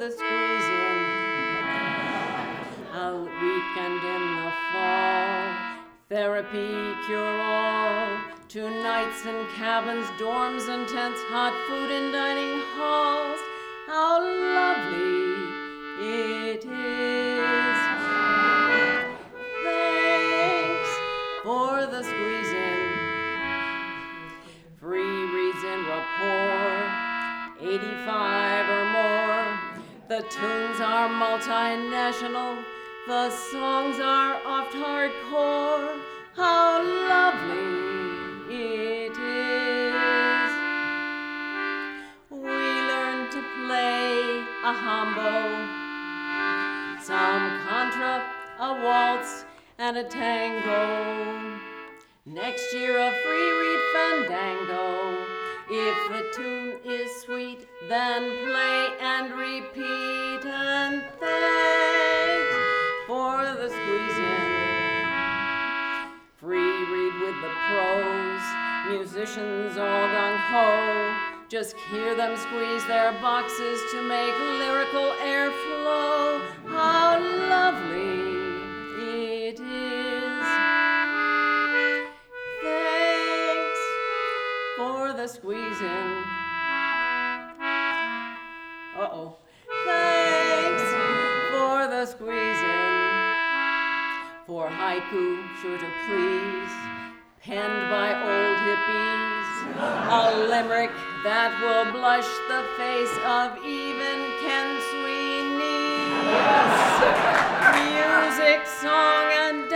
the squeeze-in, a weekend in the fall, therapy cure-all, 2 nights in cabins, dorms and tents, hot food in dining halls. How lovely it is. Thanks for the squeeze-in. Free reads in rapport, 85 or more. The tunes are multinational, the songs are oft hardcore. How lovely it is. We learn to play a hambo, some contra, a waltz, and a tango. Next year a free read fandango. If the tune is sweet, then play and repeat. And thanks for the squeeze-in. Free read with the pros, musicians all gung-ho. Just hear them squeeze their boxes to make lyrical airflow. How lovely it is. Thanks for the squeeze-in. Uh-oh. Thanks for the squeeze-in. For haiku, sure to please, penned by old hippies, a limerick that will blush the face of even Ken Sweeney. Music, song, and